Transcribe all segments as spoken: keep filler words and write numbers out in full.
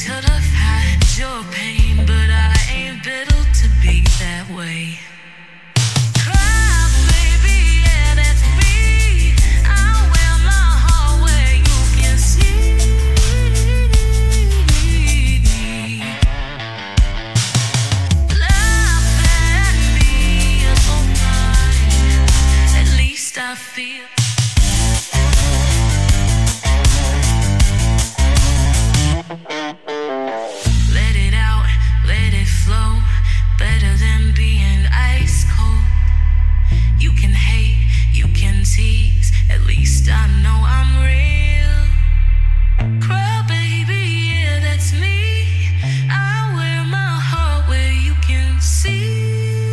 Could have had your pain, but I ain't built to be that way. Cry, baby, yeah, that's me. I wear my heart where you can see. Laugh at me, it's alright. At least I feel. Let it out, let it flow. Better than being ice cold. You can hate, you can tease. At least I know I'm real. Cry, baby, yeah, that's me. I wear my heart where you can see.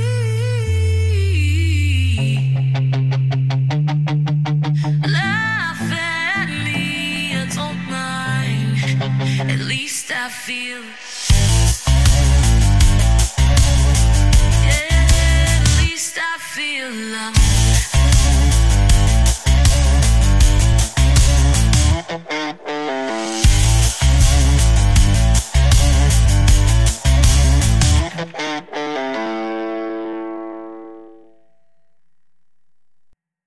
Laugh at me, I don't mind. At least I feel.